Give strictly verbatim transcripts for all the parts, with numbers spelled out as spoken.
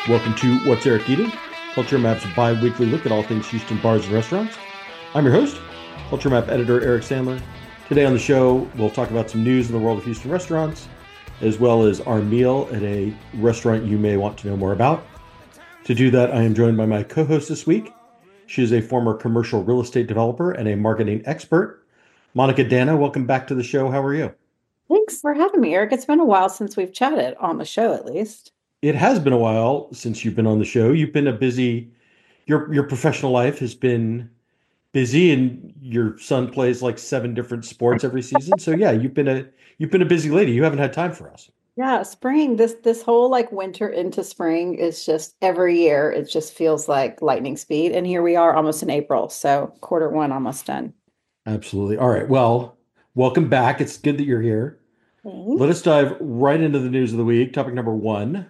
Welcome to What's Eric Eating, Culture Map's bi-weekly look at all things Houston bars and restaurants. I'm your host, Culture Map editor Eric Sandler. Today on the show, we'll talk about some news in the world of Houston restaurants, as well as our meal at a restaurant you may want to know more about. To do that, I am joined by my co-host this week. She is a former commercial real estate developer and a marketing expert. Monica Dana, welcome back to the show. How are you? Thanks for having me, Eric. It's been a while since we've chatted on the show, at least. It has been a while since you've been on the show. You've been a busy, your your professional life has been busy, and your son plays like seven different sports every season. So yeah, you've been a you've been a busy lady. You haven't had time for us. Yeah, spring, this this whole like winter into spring is just every year. It just feels like lightning speed. And here we are almost in April. So quarter one almost done. Absolutely. All right. Well, welcome back. It's good that you're here. Let Thanks. us dive right into the news of the week. Topic number one.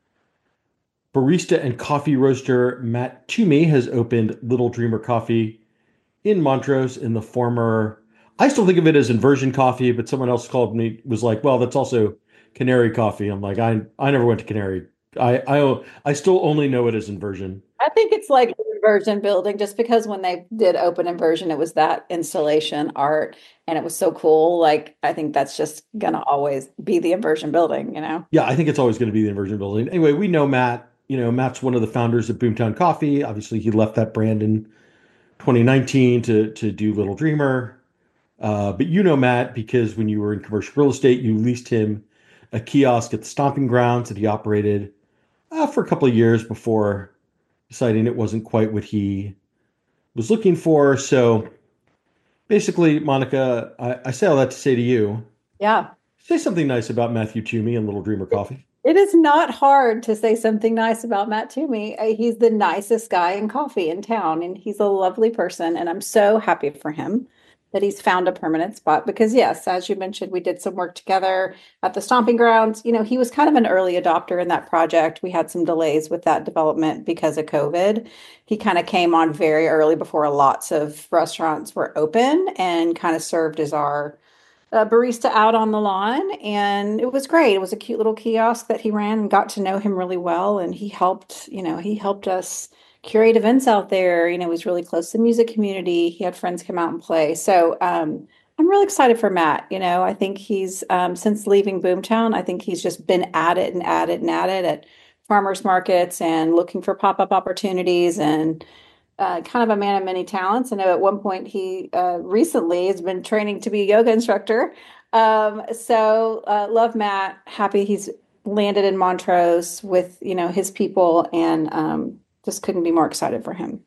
Barista and coffee roaster Matt Toomey has opened Little Dreamer Coffee in Montrose in the former, I still think of it as Inversion Coffee, but someone else called me, was like, well, that's also Canary Coffee. I'm like, I I never went to Canary. I I I still only know it as Inversion. I think it's like inversion building just because when they did open inversion, it was that installation art and it was so cool. Like, I think that's just gonna always be the inversion building, you know? Yeah, I think it's always going to be the Inversion Building. Anyway, we know Matt. You know, Matt's one of the founders of Boomtown Coffee. Obviously, he left that brand in twenty nineteen to to do Little Dreamer. Uh, but you know Matt because when you were in commercial real estate, you leased him a kiosk at the Stomping Grounds that he operated uh, for a couple of years before deciding it wasn't quite what he was looking for. So basically, Monica, I, I say all that to say to you, Yeah. say something nice about Matthew Toomey and Little Dreamer Coffee. It is not hard to say something nice about Matt Toomey. Uh, He's the nicest guy in coffee in town, and he's a lovely person. And I'm so happy for him that he's found a permanent spot because, yes, as you mentioned, we did some work together at the Stomping Grounds. You know, he was kind of an early adopter in that project. We had some delays with that development because of COVID. He kind of came on very early before lots of restaurants were open and kind of served as our a barista out on the lawn, and it was great. It was a cute little kiosk that he ran, and got to know him really well, and he helped, you know, he helped us curate events out there. You know, he was really close to the music community. He had friends come out and play. So um, I'm really excited for Matt. You know, I think he's um, since leaving Boomtown, I think he's just been at it and at it and at it at farmers markets and looking for pop-up opportunities and uh, kind of a man of many talents. I know at one point he uh, recently has been training to be a yoga instructor. Um, so uh, love Matt. Happy he's landed in Montrose with you know his people, and um, just couldn't be more excited for him.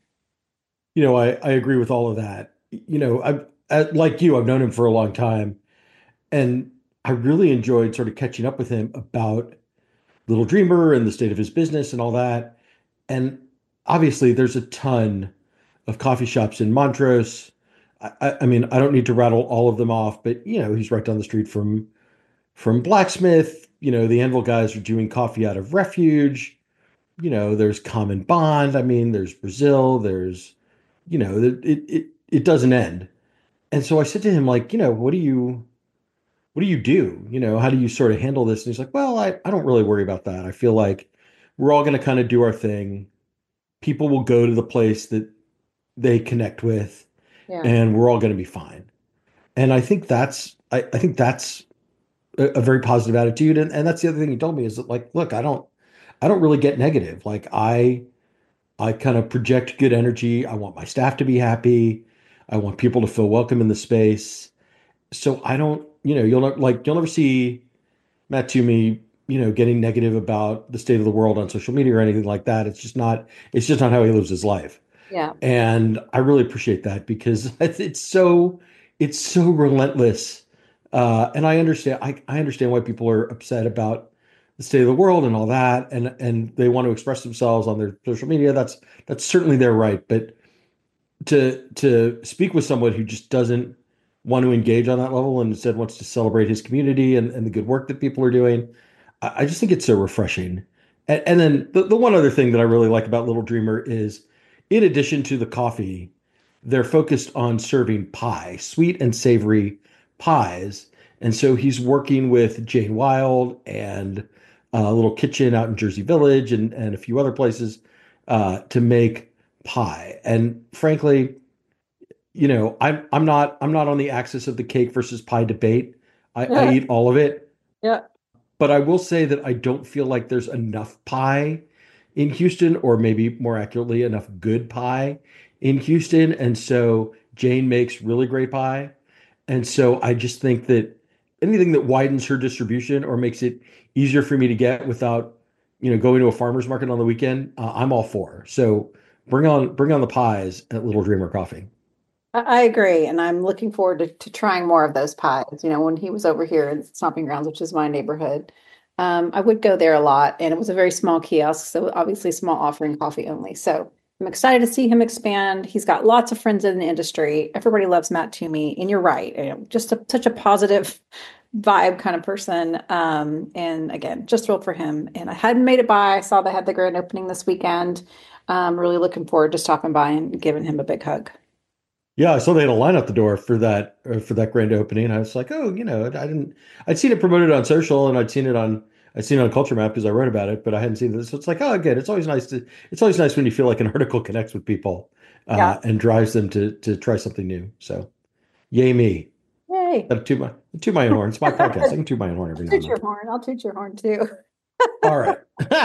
You know, I, I agree with all of that. You know, I've, I, like you, I've known him for a long time, and I really enjoyed sort of catching up with him about Little Dreamer and the state of his business and all that. And obviously, there's a ton of coffee shops in Montrose. I, I mean, I don't need to rattle all of them off, but you know, he's right down the street from from Blacksmith. You know, the Anvil guys are doing coffee out of Refuge. You know, there's Common Bond. I mean, there's Brazil. There's, you know, it it it doesn't end. And so I said to him, like, you know, what do you what do you do? You know, how do you sort of handle this? And he's like, well, I, I don't really worry about that. I feel like we're all going to kind of do our thing. People will go to the place that they connect with, Yeah. and we're all going to be fine. And I think that's I, I think that's a, a very positive attitude. And, and that's the other thing he told me is that, like, look, I don't I don't really get negative. Like I I kind of project good energy. I want my staff to be happy. I want people to feel welcome in the space. So I don't, you know, you'll not, like you'll never see Matt Toomey, you know, getting negative about the state of the world on social media or anything like that. It's just not it's just not how he lives his life. Yeah. And I really appreciate that because it's so it's so relentless. Uh, and I understand I, I understand why people are upset about the state of the world and all that, and and they want to express themselves on their social media. That's that's certainly their right. But to to speak with someone who just doesn't want to engage on that level and instead wants to celebrate his community and, and the good work that people are doing, I, I just think it's so refreshing. And, and then the, the one other thing that I really like about Little Dreamer is, in addition to the coffee, they're focused on serving pie, sweet and savory pies. And so he's working with Jane Wilde and uh, little kitchen out in Jersey Village and and a few other places uh, to make pie. And frankly, you know, I'm I'm not I'm not on the axis of the cake versus pie debate. I, I Yeah. eat all of it, Yeah. but I will say that I don't feel like there's enough pie in Houston, or maybe more accurately, enough good pie in Houston. And so Jane makes really great pie. And so I just think that anything that widens her distribution or makes it easier for me to get without, you know, going to a farmer's market on the weekend, uh, I'm all for. So bring on bring on the pies at Little Dreamer Coffee. I I agree, and I'm looking forward to, to trying more of those pies. You know, when he was over here in Stomping Grounds, which is my neighborhood, um, I would go there a lot, and it was a very small kiosk, so obviously small offering coffee only. So I'm excited to see him expand. He's got lots of friends in the industry. Everybody loves Matt Toomey, and you're right, you know, just a, such a positive vibe kind of person. Um, and again, just thrilled for him. And I hadn't made it by. I saw they had the grand opening this weekend. Um, really looking forward to stopping by and giving him a big hug. Yeah, I saw they had a line at the door for that uh, for that grand opening. I was like, oh, you know, I didn't. I'd seen it promoted on social, and I'd seen it on I'd seen it on Culture Map because I wrote about it, but I hadn't seen this. So it's like, oh, again, it's always nice to it's always nice when you feel like an article connects with people Yeah. uh, and drives them to to try something new. So, yay me! Yay. Uh, to my to my own horn. It's my podcast. I I'll can toot my own horn every now and toot then. your horn. I'll toot your horn too. All right,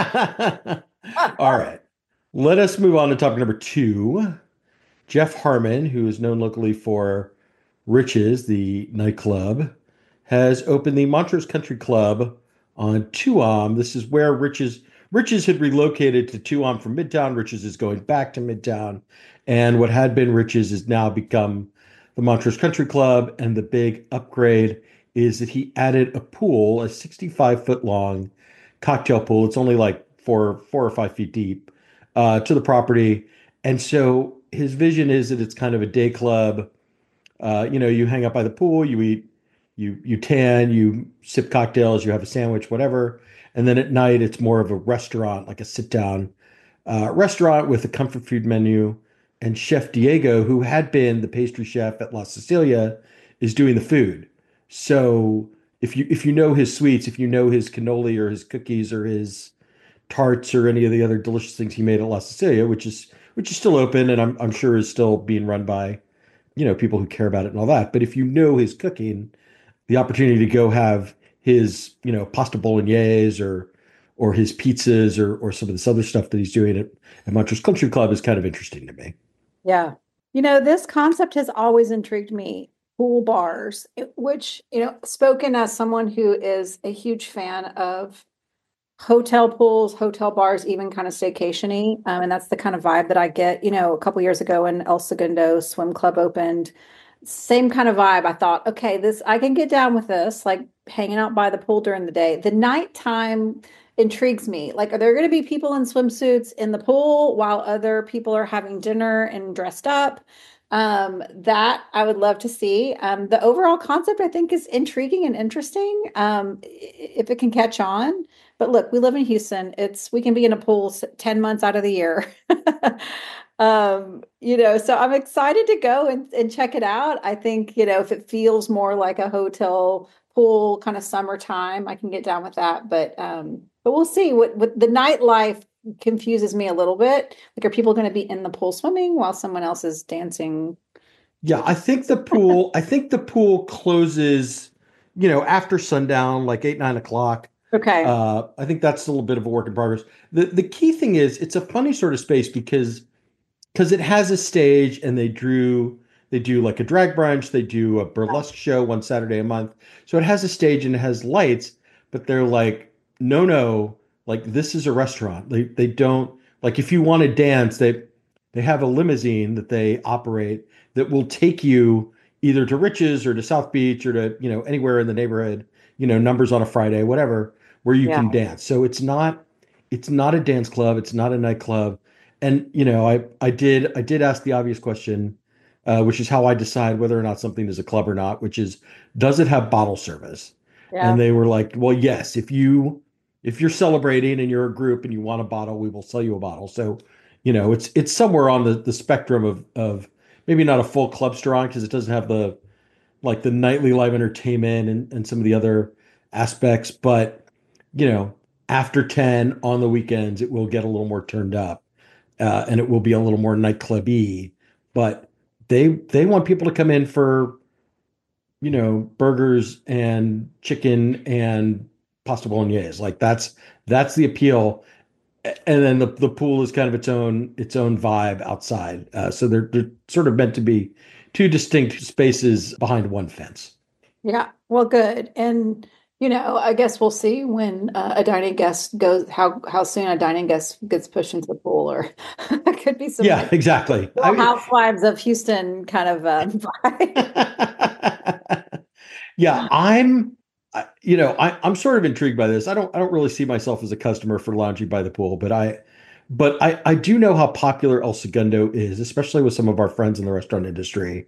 all right. Let us move on to topic number two. Jeff Harmon, who is known locally for Riches, the nightclub, has opened the Montrose Country Club on Tuam. This is where Riches Riches had relocated to Tuam from Midtown. Riches is going back to Midtown, and what had been Riches has now become the Montrose Country Club. And the big upgrade is that he added a pool, a sixty-five foot long cocktail pool. It's only like four four or five feet deep uh, to the property, and so his vision is that it's kind of a day club. Uh, you know, you hang out by the pool, you eat, you you tan, you sip cocktails, you have a sandwich, whatever, and then at night it's more of a restaurant, like a sit down uh, restaurant with a comfort food menu. And Chef Diego, who had been the pastry chef at La Sicilia, is doing the food. So if you if you know his sweets, if you know his cannoli or his cookies or his tarts or any of the other delicious things he made at La Sicilia, which is which is still open and I'm I'm sure is still being run by you know, people who care about it and all that. But if you know his cooking, the opportunity to go have his, you know, pasta bolognese or or his pizzas or or some of this other stuff that he's doing at, at Montrose Country Club is kind of interesting to me. Yeah. You know, this concept has always intrigued me. Pool bars, it- which, you know, spoken as someone who is a huge fan of hotel pools, hotel bars, even kind of staycation-y. Um, and that's the kind of vibe that I get. You know, a couple years ago when El Segundo Swim Club opened, same kind of vibe. I thought, okay, this I can get down with this, like hanging out by the pool during the day. The nighttime intrigues me. Like, are there going to be people in swimsuits in the pool while other people are having dinner and dressed up? Um, that I would love to see. Um, the overall concept I think is intriguing and interesting. Um, if it can catch on. But look, we live in Houston. It's we can be in a pool ten months out of the year. Um, you know, so I'm excited to go and, and check it out. I think, you know, if it feels more like a hotel pool kind of summertime, I can get down with that. But um, but we'll see. What what the nightlife confuses me a little bit. Like, are people going to be in the pool swimming while someone else is dancing? Yeah, I think the pool, I think the pool closes, you know, after sundown, like eight, nine o'clock. Okay. Uh, I think that's still a bit of a work in progress. The the key thing is it's a funny sort of space because because it has a stage and they drew they do like a drag brunch, they do a burlesque show one Saturday a month. So it has a stage and it has lights, but they're like, no, no, like this is a restaurant. They they don't like if you want to dance, they they have a limousine that they operate that will take you either to Riches or to South Beach or to, you know, anywhere in the neighborhood, you know, numbers on a Friday, whatever, where you Yeah. can dance. So it's not it's not a dance club, it's not a nightclub. And you know, I I did I did ask the obvious question, uh, which is how I decide whether or not something is a club or not, which is does it have bottle service? And Yeah. they were like, well, yes, if you if you're celebrating and you're a group and you want a bottle, we will sell you a bottle. So, you know, it's it's somewhere on the the spectrum of of maybe not a full club strong because it doesn't have the like the nightly live entertainment and, and some of the other aspects, but you know, after ten on the weekends, it will get a little more turned up, uh, and it will be a little more nightclubby. But they they want people to come in for, you know, burgers and chicken and pasta bolognese. Like that's that's the appeal. And then the the pool is kind of its own its own vibe outside. Uh, so they're they're sort of meant to be two distinct spaces behind one fence. Yeah, well, good. And you know, I guess we'll see when uh, a dining guest goes how how soon a dining guest gets pushed into the pool, or it could be some Yeah, like exactly. Real I Housewives of Houston kind of uh, vibe. yeah, I'm I- you know, I, I'm sort of intrigued by this. I don't I don't really see myself as a customer for lounging by the pool, but I but I, I do know how popular El Segundo is, especially with some of our friends in the restaurant industry,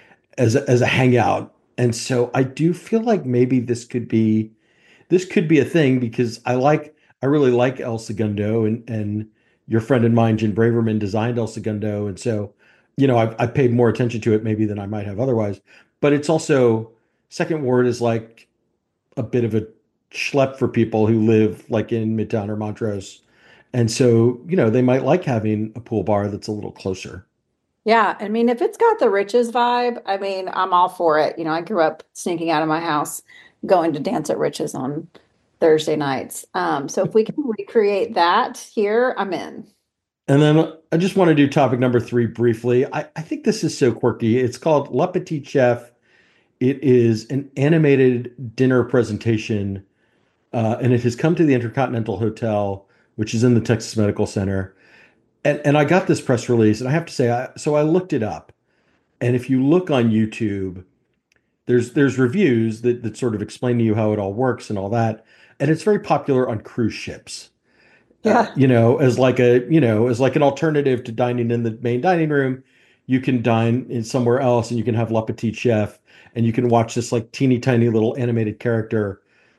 as a, as a hangout. And so I do feel like maybe this could be this could be a thing because I like I really like El Segundo, and and your friend and mine, Jen Braverman, designed El Segundo, and so you know I've I paid more attention to it maybe than I might have otherwise. But it's also Second Ward is like a bit of a schlep for people who live like in Midtown or Montrose, and so you know they might like having a pool bar that's a little closer. Yeah, I mean, if it's got the Riches vibe, I mean, I'm all for it. You know, I grew up sneaking out of my house, going to dance at Riches on Thursday nights. Um, so if we can recreate that here, I'm in. And then I just want to do topic number three briefly. I, I think this is so quirky. It's called Le Petit Chef. It is an animated dinner presentation, uh, and it has come to the Intercontinental Hotel, which is in the Texas Medical Center. And, and I got this press release, and I have to say, I, so I looked it up. And if you look on YouTube, there's there's reviews that that sort of explain to you how it all works and all that. And it's very popular on cruise ships, uh, Yeah. you know, as like a, you know, as like an alternative to dining in the main dining room. You can dine in somewhere else and you can have Le Petit Chef and you can watch this like teeny tiny little animated character,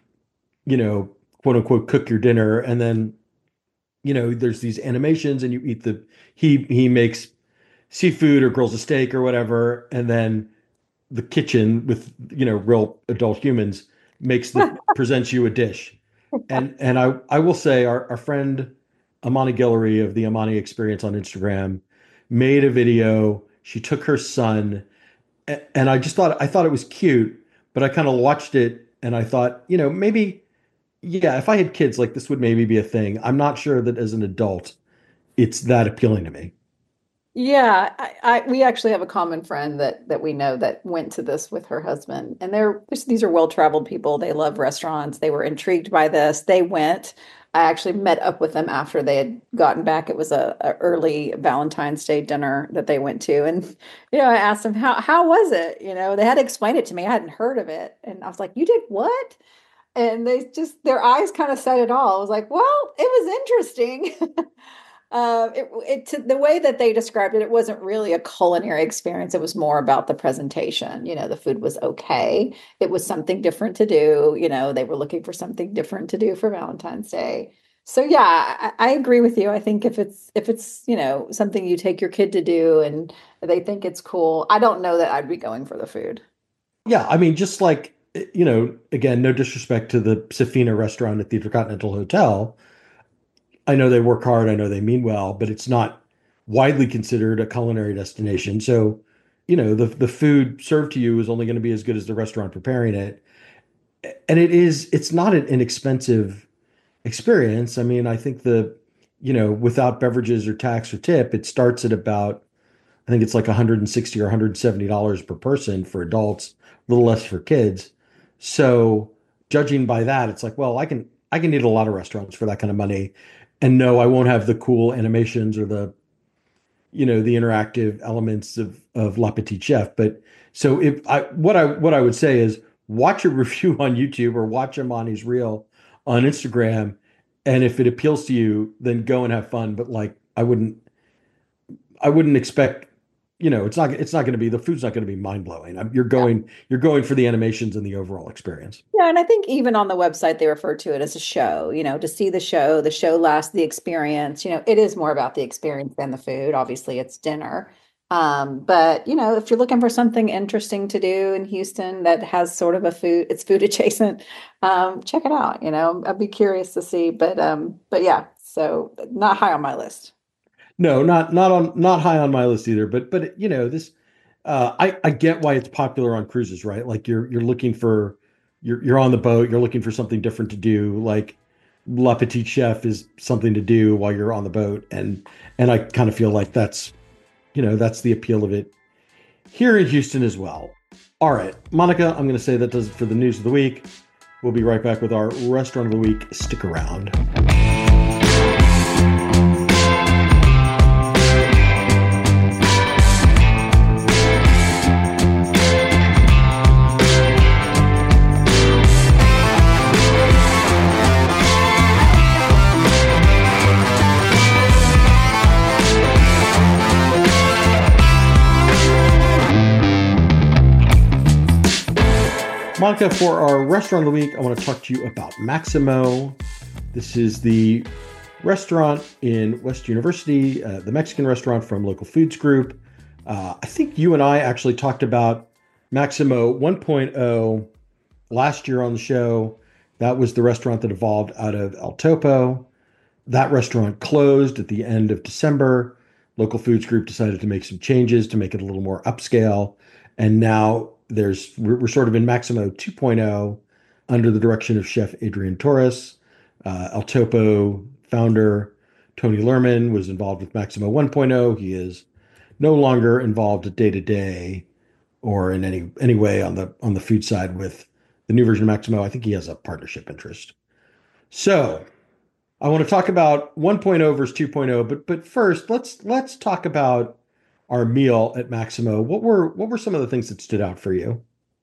you know, quote unquote, cook your dinner. And then, you know, there's these animations and you eat the, he, he makes seafood or grills a steak or whatever. And then the kitchen with, you know, real adult humans makes the, presents you a dish. And and I I will say our, our friend Amani Guillory of the Amani Experience on Instagram made a video. She took her son, and I just thought I thought it was cute, but I kind of watched it and I thought, you know, maybe yeah, if I had kids, like this would maybe be a thing. I'm not sure that as an adult it's that appealing to me. Yeah, I, I we actually have a common friend that that we know that went to this with her husband, and they're these are well-traveled people. They love restaurants. They were intrigued by this. They went. I actually met up with them after they had gotten back. It was a, a early Valentine's Day dinner that they went to, and you know, I asked them how how was it? You know, they had to explain it to me. I hadn't heard of it, and I was like, "You did what?" And they just their eyes kind of said it all. I was like, "Well, it was interesting." Uh, it, it to, the way that they described it, it wasn't really a culinary experience. It was more about the presentation. You know, the food was okay. It was something different to do. You know, they were looking for something different to do for Valentine's Day. So yeah, I, I agree with you. I think if it's if it's, you know, something you take your kid to do and they think it's cool, I don't know that I'd be going for the food. Yeah, I mean, just like you know, again, no disrespect to the Safina restaurant at the Intercontinental Hotel. I know they work hard, I know they mean well, but it's not widely considered a culinary destination. So, you know, the the food served to you is only going to be as good as the restaurant preparing it. And it is, it's not an inexpensive experience. I mean, I think the, you know, without beverages or tax or tip, it starts at about, I think it's like one hundred sixty or one hundred seventy dollars per person for adults, a little less for kids. So, judging by that, it's like, well, I can I can eat at a lot of restaurants for that kind of money. And no, I won't have the cool animations or the, you know, the interactive elements of of La Petite Chef. But so if I what I what I would say is watch a review on YouTube or watch Amani's reel on Instagram, and if it appeals to you, then go and have fun. But like I wouldn't I wouldn't expect, you know, it's not it's not going to be the food's not going to be mind blowing. You're going you're going for the animations and the overall experience. Yeah, and I think even on the website they refer to it as a show, you know, to see the show, the show lasts the experience. You know, it is more about the experience than the food. Obviously, it's dinner. Um, but you know, if you're looking for something interesting to do in Houston that has sort of a food, it's food adjacent, um, check it out. You know, I'd be curious to see. But um, but yeah, so not high on my list. No, not not on not high on my list either. But but you know this, uh, I I get why it's popular on cruises, right? Like you're you're looking for you're you're on the boat, you're looking for something different to do. Like La Petite Chef is something to do while you're on the boat, and and I kind of feel like that's you know that's the appeal of it here in Houston as well. All right, Monica, I'm going to say that does it for the news of the week. We'll be right back with our restaurant of the week. Stick around. Monica, for our restaurant of the week, I want to talk to you about Maximo. This is the restaurant in West University, uh, the Mexican restaurant from Local Foods Group. Uh, I think you and I actually talked about Maximo 1.0 last year on the show. That was the restaurant that evolved out of El Topo. That restaurant closed at the end of December. Local Foods Group decided to make some changes to make it a little more upscale. And now there's we're, we're sort of in Maximo 2.0 under the direction of Chef Adrian Torres. Uh, El Topo founder Tony Lerman was involved with Maximo 1.0. He is no longer involved day to day or in any any way on the on the food side with the new version of Maximo. I think he has a partnership interest. So I want to talk about 1.0 versus 2.0, but but first let's let's talk about our meal at Maximo. What were what were some of the things that stood out for you?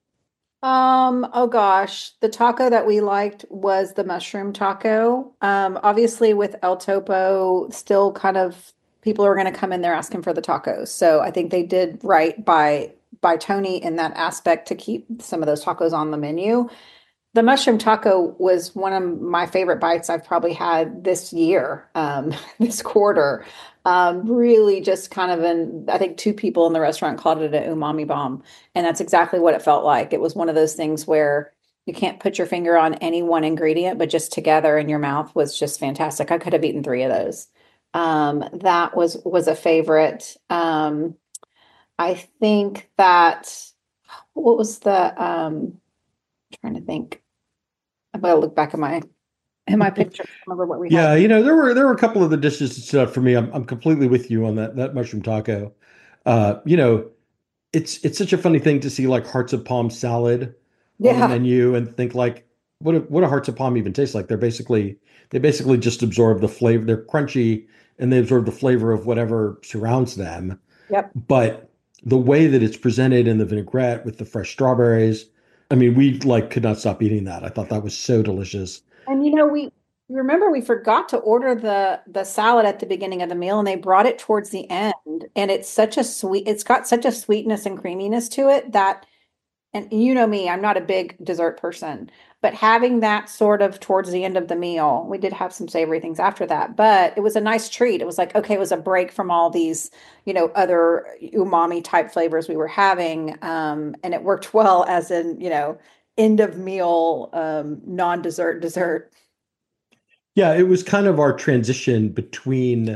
Um, oh gosh, the taco that we liked was the mushroom taco. Um, obviously with El Topo, still kind of people are going to come in there asking for the tacos. So I think they did right by by Tony in that aspect to keep some of those tacos on the menu. The mushroom taco was one of my favorite bites I've probably had this year, um, this quarter. Um, really just kind of an, I think two people in the restaurant called it an umami bomb. And that's exactly what it felt like. It was one of those things where you can't put your finger on any one ingredient, but just together in your mouth was just fantastic. I could have eaten three of those. Um, that was was a favorite. Um, I think that what was the um trying to think. I'm gonna look back at my in my picture. Remember what we Yeah, had. you know, there were there were a couple of the dishes that stood out for me. I'm I'm completely with you on that that mushroom taco. Uh, you know, it's it's such a funny thing to see like hearts of palm salad on the Yeah. menu and think like what do, what do hearts of palm even taste like? They're basically they basically just absorb the flavor. They're crunchy and they absorb the flavor of whatever surrounds them. Yep. But the way that it's presented in the vinaigrette with the fresh strawberries, I mean, we like could not stop eating that. I thought that was so delicious. And you know, we remember we forgot to order the the salad at the beginning of the meal and they brought it towards the end. And it's such a sweet, it's got such a sweetness and creaminess to it that and you know me, I'm not a big dessert person, but having that sort of towards the end of the meal, we did have some savory things after that, but it was a nice treat. It was like, okay, it was a break from all these, you know, other umami type flavors we were having. Um, and it worked well as in, you know, end of meal, um, non-dessert dessert. Yeah, it was kind of our transition between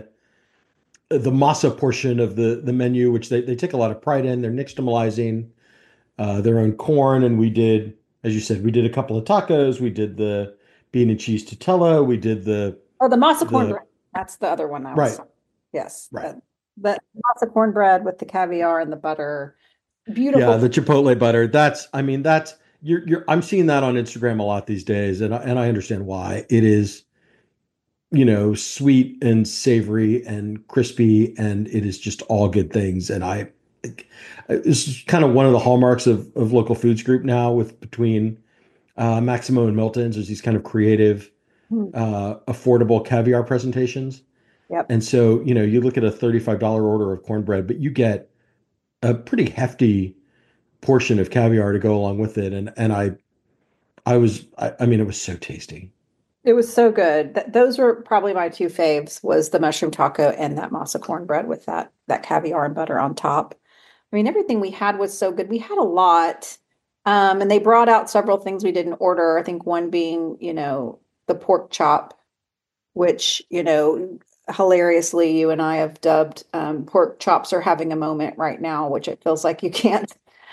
the masa portion of the the menu, which they, they take a lot of pride in. They're nixtamalizing uh, their own corn, and we did, as you said, we did a couple of tacos. We did the bean and cheese tutela. We did the Oh, the masa the cornbread. That's the other one I was right, talking. Yes. right, The, the masa cornbread with the caviar and the butter. yeah, Beautiful. the chipotle butter. That's, I mean, that's you're you're. I'm seeing that on Instagram a lot these days, and I, and I understand why. It is, you know, sweet and savory and crispy, and it is just all good things. And I, this is kind of one of the hallmarks of of Local Foods Group now, with between uh, Maximo and Milton's. There's these kind of creative, Hmm. uh, affordable caviar presentations. Yep. And so, you know, you look at a thirty-five dollars order of cornbread, but you get a pretty hefty portion of caviar to go along with it. And and I I was I, I mean, it was so tasty. It was so good. Th those were probably my two faves was the mushroom taco and that masa cornbread with that that caviar and butter on top. I mean, everything we had was so good. We had a lot. Um, and they brought out several things we didn't order. I think one being, you know, the pork chop, which, you know, hilariously, you and I have dubbed um, pork chops are having a moment right now, which it feels like you can't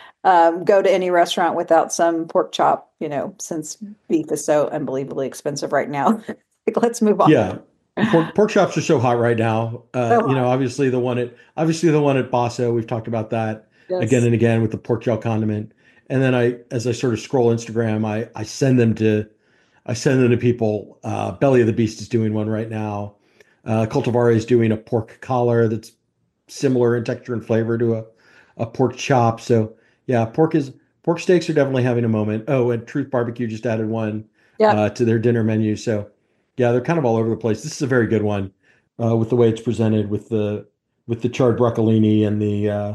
um, go to any restaurant without some pork chop, you know, since beef is so unbelievably expensive right now. Like, let's move on. Yeah. Pork pork chops are so hot right now. Uh, So you know, hot. obviously the one at obviously the one at Basso, we've talked about that again Yes. and again with the pork gel condiment. And then I, as I sort of scroll Instagram, I I send them to I send them to people. Uh, Belly of the Beast is doing one right now. Uh, Cultivar is doing a pork collar that's similar in texture and flavor to a, a pork chop. So yeah, pork is pork steaks are definitely having a moment. Oh, and Truth Barbecue just added one uh, Yep. to their dinner menu. So yeah, they're kind of all over the place. This is a very good one uh, with the way it's presented with the with the charred broccolini and the uh,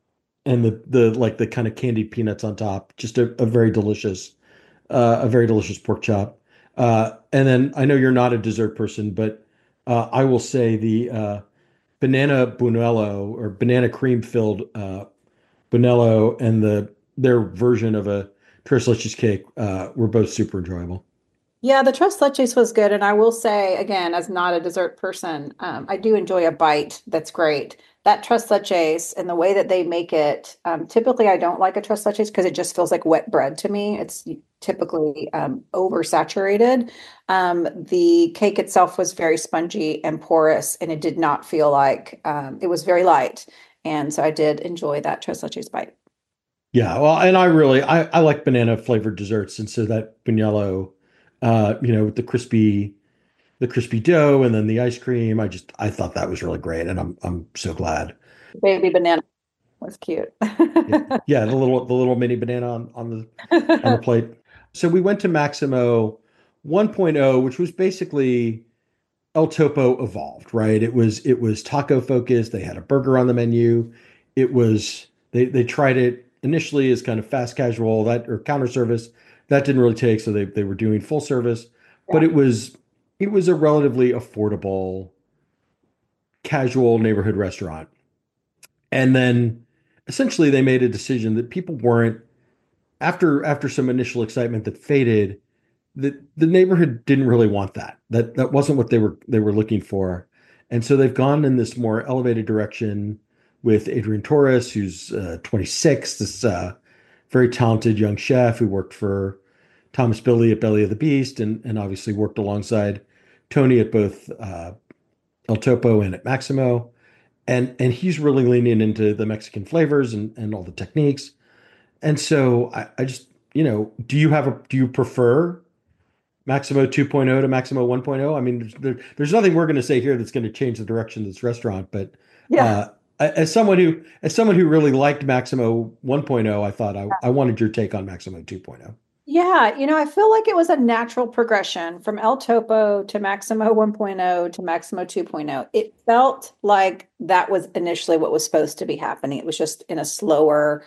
and the the like the kind of candied peanuts on top. Just a, a very delicious uh, a very delicious pork chop. Uh, and then I know you're not a dessert person, but uh, I will say the uh, banana bunello or banana cream filled uh, bunello and the their version of a tres leches cake uh, were both super enjoyable. Yeah, the tres leches was good. And I will say, again, as not a dessert person, um, I do enjoy a bite that's great. That tres leches and the way that they make it, um, typically I don't like a tres leches because it just feels like wet bread to me. It's typically um, oversaturated. Um, the cake itself was very spongy and porous, and it did not feel like um, it was very light. And so I did enjoy that tres leches bite. Yeah, well, and I really I, I like banana flavored desserts, and so that bunello, uh, you know, with the crispy the crispy dough and then the ice cream, I just I thought that was really great, and I'm I'm so glad. Baby banana was cute. Yeah, yeah, the little the little mini banana on on the on the plate. So we went to Maximo 1.0, which was basically El Topo evolved, right? It was it was taco focused. They had a burger on the menu. It was they they tried it initially as kind of fast casual that or counter service. That didn't really take, so they they were doing full service, but Yeah. it was it was a relatively affordable casual neighborhood restaurant. And then essentially they made a decision that people weren't after after some initial excitement that faded, the the neighborhood didn't really want that. That that wasn't what they were they were looking for. And so they've gone in this more elevated direction with Adrian Torres, who's uh, twenty-six, this uh, very talented young chef who worked for Thomas Billy at Belly of the Beast and, and obviously worked alongside Tony at both uh, El Topo and at Maximo. And and he's really leaning into the Mexican flavors and, and all the techniques. And so I, I just, you know, do you have a do you prefer Maximo 2.0 to Maximo 1.0? I mean, there's, there, there's nothing we're going to say here that's going to change the direction of this restaurant, but Yeah. uh, as someone who as someone who really liked Maximo 1.0, I thought I, I wanted your take on Maximo 2.0. Yeah, you know, I feel like it was a natural progression from El Topo to Maximo 1.0 to Maximo 2.0. It felt like that was initially what was supposed to be happening. It was just in a slower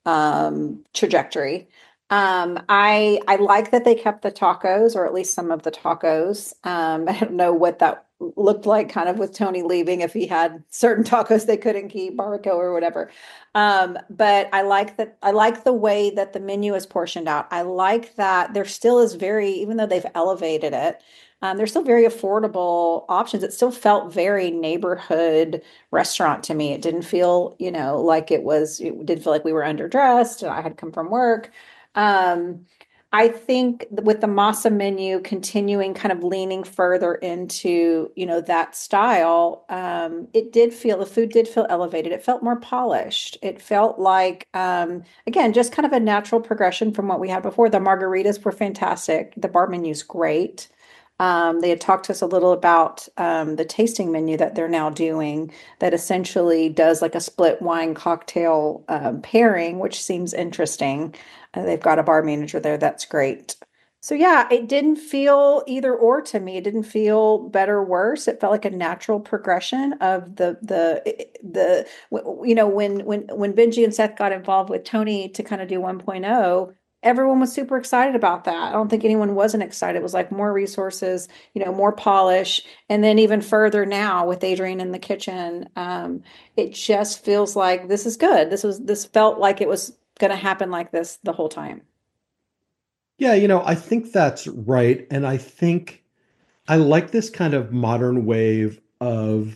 um, trajectory. Um, I I like that they kept the tacos, or at least some of the tacos. Um, I don't know what that looked like, kind of with Tony leaving, if he had certain tacos they couldn't keep, barbacoa or whatever. Um, but I like that I like the way that the menu is portioned out. I like that there still is very, even though they've elevated it, um, there's still very affordable options. It still felt very neighborhood restaurant to me. It didn't feel, you know, like it was, it did feel like we were underdressed and I had come from work. Um, I think with the masa menu continuing kind of leaning further into, you know, that style, um, it did feel the food did feel elevated. It felt more polished. It felt like, um, again, just kind of a natural progression from what we had before. The margaritas were fantastic. The bar menu's great. Um, they had talked to us a little about um, the tasting menu that they're now doing that essentially does like a split wine cocktail um, pairing, which seems interesting. Uh, they've got a bar manager there. That's great. So yeah, it didn't feel either or to me. It didn't feel better or worse. It felt like a natural progression of the the the you know when when when Benji and Seth got involved with Tony to kind of do 1.0, everyone was super excited about that. I don't think anyone wasn't excited. It was like more resources, you know, more polish. And then even further now with Adrienne in the kitchen, um, it just feels like this is good. This was, this felt like it was going to happen like this the whole time. Yeah, you know, I think that's right. And I think I like this kind of modern wave of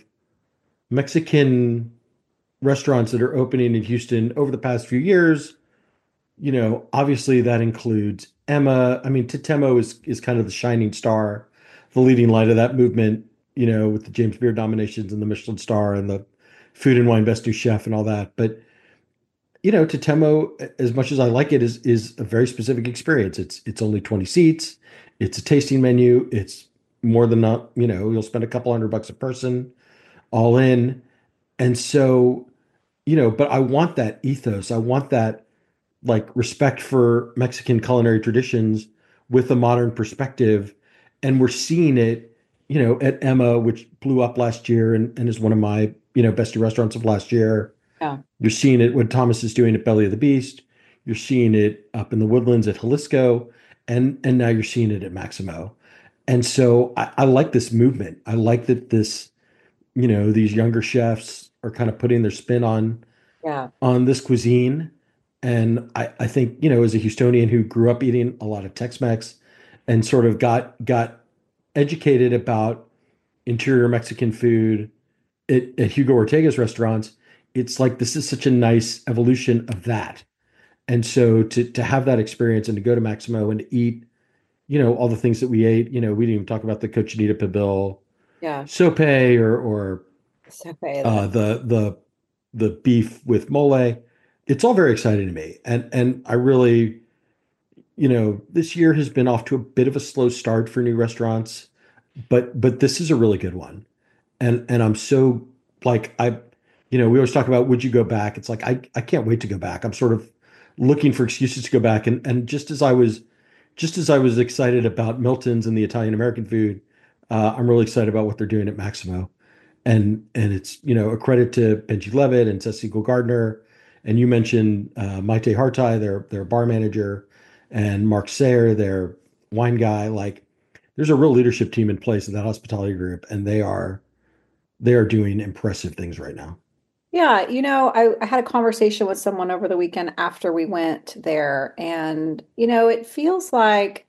Mexican restaurants that are opening in Houston over the past few years. You know, obviously that includes Emma. I mean, Totemo is is kind of the shining star, the leading light of that movement, you know, with the James Beard nominations and the Michelin star and the Food and Wine Best New Chef and all that. But, you know, Totemo, as much as I like it, is is a very specific experience. It's it's only twenty seats. It's a tasting menu. It's more than not, you know, you'll spend a couple hundred bucks a person all in. And so, you know, but I want that ethos. I want that like respect for Mexican culinary traditions with a modern perspective. And we're seeing it, you know, at Emma, which blew up last year and, and is one of my, you know, best restaurants of last year. Yeah. You're seeing it what Thomas is doing at Belly of the Beast. You're seeing it up in the Woodlands at Jalisco, and and now you're seeing it at Maximo. And so I, I like this movement. I like that this, you know, these younger chefs are kind of putting their spin on Yeah. on this cuisine. And I, I think, you know, as a Houstonian who grew up eating a lot of Tex-Mex and sort of got got educated about interior Mexican food at, at Hugo Ortega's restaurants, it's like this is such a nice evolution of that. And so to to have that experience and to go to Maximo and to eat, you know, all the things that we ate, you know, we didn't even talk about the cochinita pibil, Yeah. sope, or or So okay, uh, that. the the the beef with mole. It's all very exciting to me, and and I really, you know, this year has been off to a bit of a slow start for new restaurants, but but this is a really good one, and and I'm so like I, you know, we always talk about would you go back? It's like I I can't wait to go back. I'm sort of looking for excuses to go back, and and just as I was, just as I was excited about Milton's and the Italian American food, uh, I'm really excited about what they're doing at Maximo. And and it's, you know, a credit to Benji Levitt and Cecil Gardner. And you mentioned uh, Maite Hartai, their their bar manager, and Mark Sayer, their wine guy. Like, there's a real leadership team in place in that hospitality group, and they are they are doing impressive things right now. Yeah, you know, I, I had a conversation with someone over the weekend after we went there, and you know, it feels like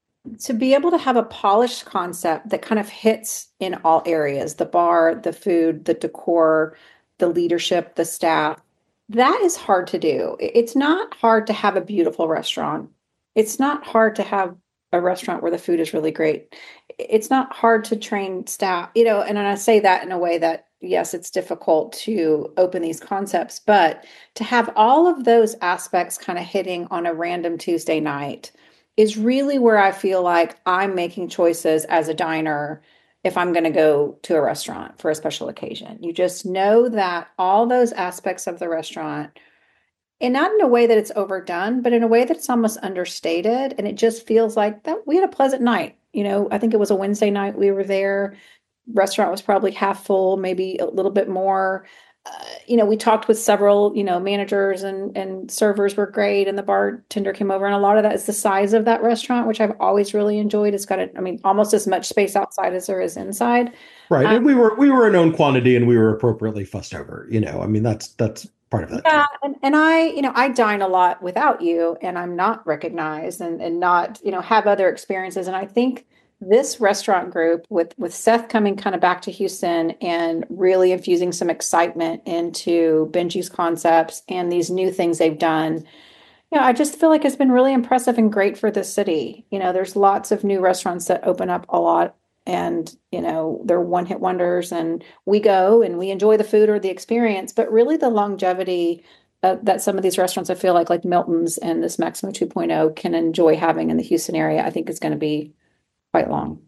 to be able to have a polished concept that kind of hits in all areas, the bar, the food, the decor, the leadership, the staff, that is hard to do. It's not hard to have a beautiful restaurant. It's not hard to have a restaurant where the food is really great. It's not hard to train staff, you know, and I say that in a way that, yes, it's difficult to open these concepts, but to have all of those aspects kind of hitting on a random Tuesday night is really where I feel like I'm making choices as a diner if I'm going to go to a restaurant for a special occasion. You just know that all those aspects of the restaurant, and not in a way that it's overdone, but in a way that's almost understated. And it just feels like that we had a pleasant night. You know, I think it was a Wednesday night we were there. Restaurant was probably half full, maybe a little bit more. Uh, you know, we talked with several, you know, managers and and servers were great, and the bartender came over, and a lot of that is the size of that restaurant, which I've always really enjoyed. It's got, a, I mean, almost as much space outside as there is inside. Right. Um, And we were we were a known quantity and we were appropriately fussed over, you know. I mean, that's that's part of that yeah, too. and, and I, you know, I dine a lot without you, and I'm not recognized, and and not, you know, have other experiences, and I think this restaurant group with with Seth coming kind of back to Houston and really infusing some excitement into Benji's concepts and these new things they've done. Yeah, I just feel like it's been really impressive and great for the city. You know, there's lots of new restaurants that open up a lot, and, you know, they're one-hit wonders, and we go and we enjoy the food or the experience, but really the longevity uh, that some of these restaurants I feel like like Milton's and this Maximo 2.0 can enjoy having in the Houston area, I think is going to be quite long.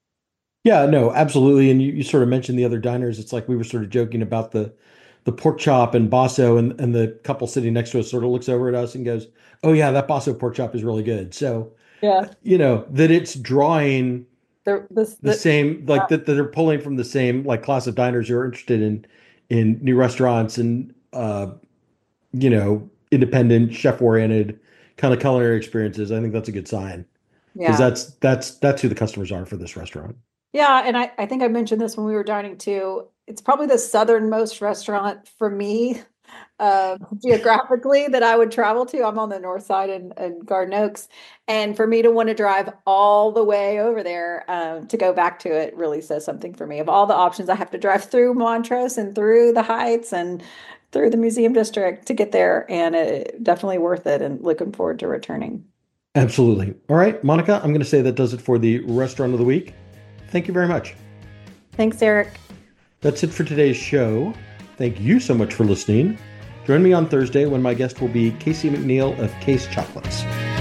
Yeah, no, absolutely. And you, you sort of mentioned the other diners. It's like we were sort of joking about the the pork chop and basso, and and the couple sitting next to us sort of looks over at us and goes, "Oh yeah, that basso pork chop is really good." So, uh, Yeah. you know, that it's drawing The this the the same, like that, that they're pulling from the same like class of diners who are interested in in new restaurants and uh, you know, independent, chef oriented kind of culinary experiences, I think that's a good sign because Yeah. that's that's that's who the customers are for this restaurant. Yeah, and I, I think I mentioned this when we were dining too. It's probably the southernmost restaurant for me, uh, geographically, that I would travel to. I'm on the north side in, in Garden Oaks, and for me to want to drive all the way over there um, to go back to it really says something for me. Of all the options, I have to drive through Montrose and through the Heights and through the Museum District to get there, and it definitely worth it. And looking forward to returning. Absolutely. All right, Monica, I'm going to say that does it for the restaurant of the week. Thank you very much. Thanks, Eric. That's it for today's show. Thank you so much for listening. Join me on Thursday when my guest will be Casey McNeil of Case Chocolates.